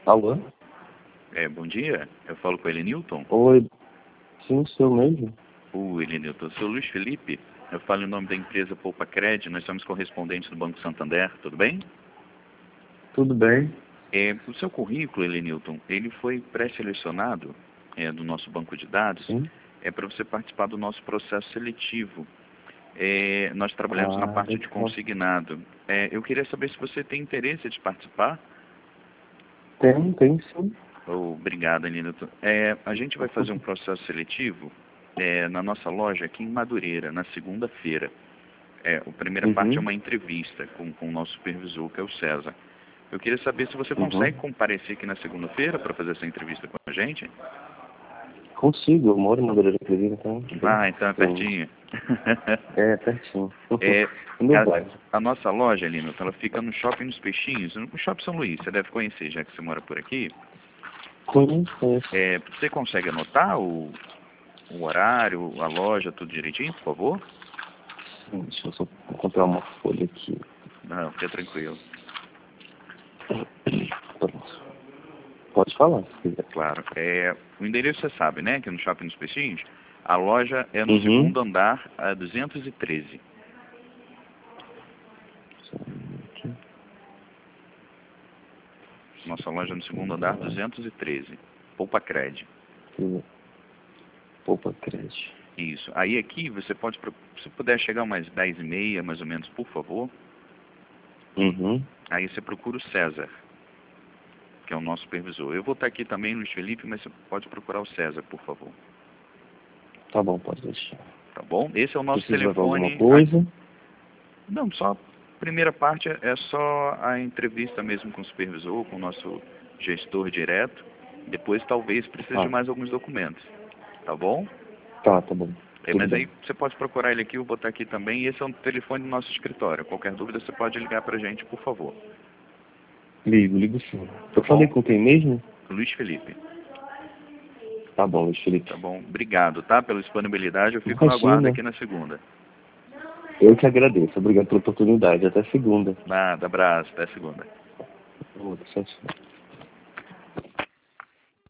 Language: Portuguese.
Alô? Bom dia. Eu falo com o Elenilton. Oi. Sim, sou mesmo. Elenilton, sou o Luiz Felipe. Eu falo em nome da empresa Poupa-Cred. Nós somos correspondentes do Banco Santander. Tudo bem? Tudo bem? O seu currículo, Elenilton, ele foi pré-selecionado do nosso banco de dados. Sim. Para você participar do nosso processo seletivo. Nós trabalhamos na parte de legal. consignado. Eu queria saber se você tem interesse de participar. Tem sim. Obrigado, Elenilton. A gente vai fazer um processo seletivo na nossa loja aqui em Madureira, na segunda-feira. A primeira parte é uma entrevista com o nosso supervisor, que é o César. Eu queria saber se você consegue comparecer aqui na segunda-feira para fazer essa entrevista com a gente. Consigo, eu moro em Madureira, inclusive, então... Então é pertinho. Pertinho. A nossa loja, Elenilton, ela fica no Shopping dos Peixinhos, no Shopping São Luís. Você deve conhecer, já que você mora por aqui. Conheço. Você consegue anotar o horário, a loja, tudo direitinho, por favor? Sim, deixa eu só encontrar uma folha aqui. Não, fica tranquilo. Pronto. Pode falar, se quiser. Claro. O endereço você sabe, né? Que no Shopping dos Peixinhos. A loja é no segundo andar, a 213. Nossa loja é no segundo andar, 213. Poupa-Cred. Poupa-Cred. Isso. Aí aqui você pode, se puder chegar umas 10h30, mais ou menos, por favor. Aí você procura o César, que é o nosso supervisor. Eu vou estar aqui também, Luiz Felipe, mas você pode procurar o César, por favor. Tá bom, pode deixar. Tá bom? Esse é o nosso Precisa telefone. Alguma coisa? Não, só a primeira parte é só a entrevista mesmo com o supervisor, com o nosso gestor direto. Depois talvez precise de mais alguns documentos. Tá bom? Tá bom. Mas aí você pode procurar ele aqui, eu vou botar aqui também. E esse é o telefone do nosso escritório. Qualquer dúvida você pode ligar pra gente, por favor. Ligo sim. Eu falei com quem mesmo? Luiz Felipe. Tá bom, Luiz Felipe. Tá bom. Obrigado, tá? Pela disponibilidade. Eu fico no aguardo aqui na segunda. Eu que agradeço. Obrigado pela oportunidade. Até segunda. Nada, abraço. Até segunda. Tchau.